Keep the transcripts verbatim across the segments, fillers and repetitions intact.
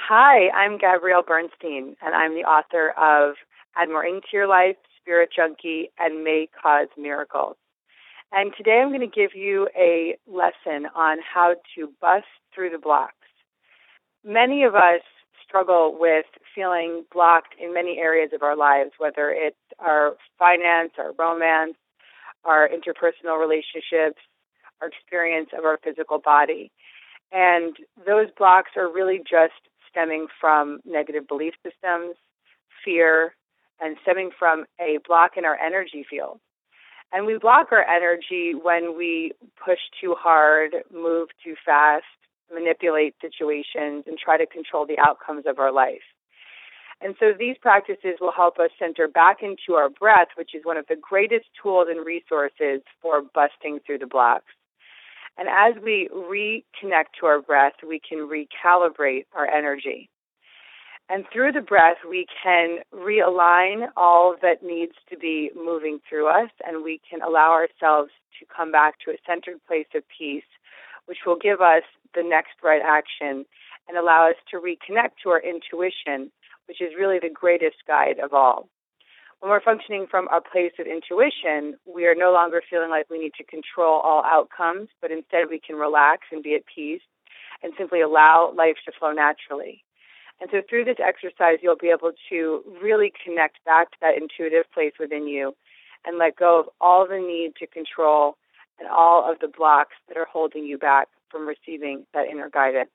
Hi, I'm Gabrielle Bernstein, and I'm the author of Add More Into Your Life, Spirit Junkie, and May Cause Miracles. And today I'm going to give you a lesson on how to bust through the blocks. Many of us struggle with feeling blocked in many areas of our lives, whether it's our finance, our romance, our interpersonal relationships, our experience of our physical body. And those blocks are really just stemming from negative belief systems, fear, and stemming from a block in our energy field. And we block our energy when we push too hard, move too fast, manipulate situations, and try to control the outcomes of our life. And so these practices will help us center back into our breath, which is one of the greatest tools and resources for busting through the blocks. And as we reconnect to our breath, we can recalibrate our energy. And through the breath, we can realign all that needs to be moving through us, and we can allow ourselves to come back to a centered place of peace, which will give us the next right action and allow us to reconnect to our intuition, which is really the greatest guide of all. When we're functioning from a place of intuition, we are no longer feeling like we need to control all outcomes, but instead we can relax and be at peace and simply allow life to flow naturally. And so through this exercise, you'll be able to really connect back to that intuitive place within you and let go of all the need to control and all of the blocks that are holding you back from receiving that inner guidance.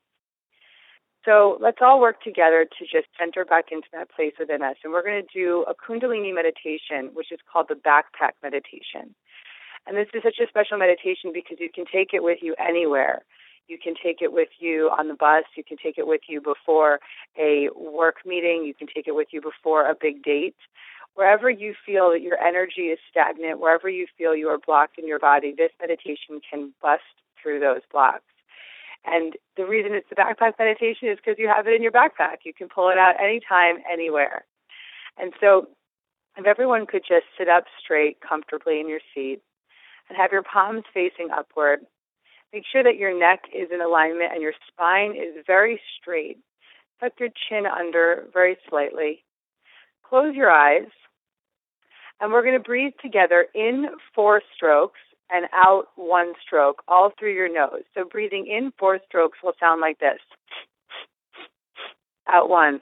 So let's all work together to just center back into that place within us. And we're going to do a Kundalini meditation, which is called the backpack meditation. And this is such a special meditation because you can take it with you anywhere. You can take it with you on the bus. You can take it with you before a work meeting. You can take it with you before a big date. Wherever you feel that your energy is stagnant, wherever you feel you are blocked in your body, this meditation can bust through those blocks. And the reason it's the backpack meditation is because you have it in your backpack. You can pull it out anytime, anywhere. And so if everyone could just sit up straight, comfortably in your seat, and have your palms facing upward, make sure that your neck is in alignment and your spine is very straight. Tuck your chin under very slightly. Close your eyes, and we're going to breathe together in four strokes and out one stroke, all through your nose. So breathing in four strokes will sound like this. Out one.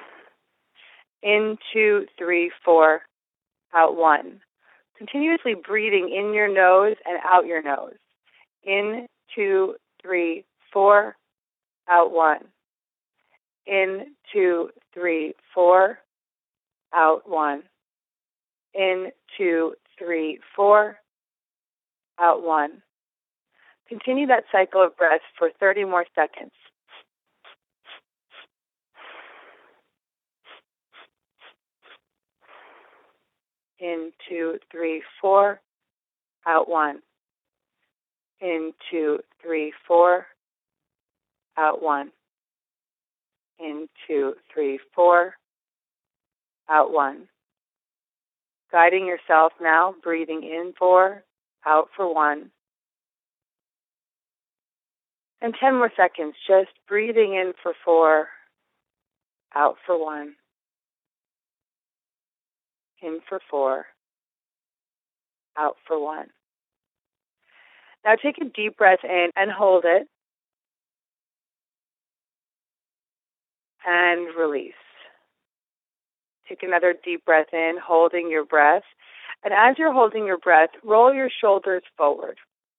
In two, three, four. Out one. Continuously breathing in your nose and out your nose. In two, three, four. Out one. In two, three, four. Out one. In two, three, four. Out one. Continue that cycle of breath for thirty more seconds. In two, three, four. Out one. In two, three, four. Out one. In two, three, four. Out one. Guiding yourself now, breathing in four. Out for one. And ten more seconds, just breathing in for four, out for one. In for four, out for one. Now take a deep breath in and hold it. And release. Take another deep breath in, holding your breath. And as you're holding your breath, roll your shoulders forward.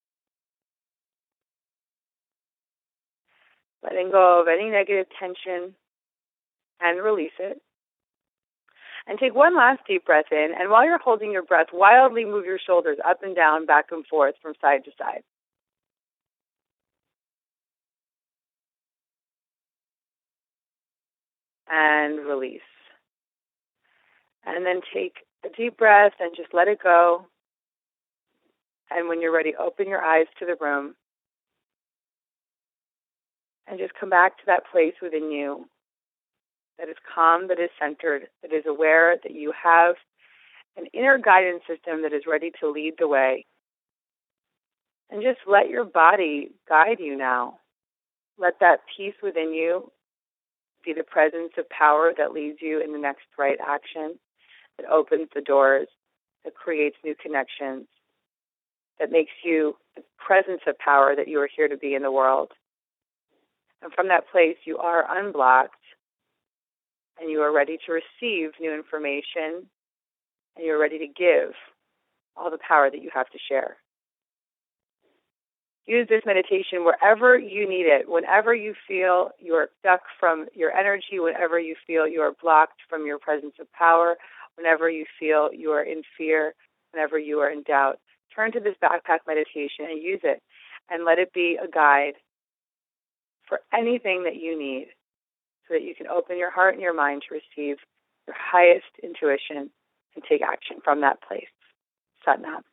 Letting go of any negative tension and release it. And take one last deep breath in, and while you're holding your breath, wildly move your shoulders up and down, back and forth from side to side. And release. And then take a deep breath and just let it go. And when you're ready, open your eyes to the room. And just come back to that place within you that is calm, that is centered, that is aware that you have an inner guidance system that is ready to lead the way. And just let your body guide you now. Let that peace within you Be the presence of power that leads you in the next right action, that opens the doors, that creates new connections, that makes you the presence of power that you are here to be in the world. And from that place, you are unblocked, and you are ready to receive new information, and you are ready to give all the power that you have to share. Use this meditation wherever you need it, whenever you feel you're stuck from your energy, whenever you feel you are blocked from your presence of power, whenever you feel you are in fear, whenever you are in doubt. Turn to this backpack meditation and use it, and let it be a guide for anything that you need so that you can open your heart and your mind to receive your highest intuition and take action from that place. Sat Nam.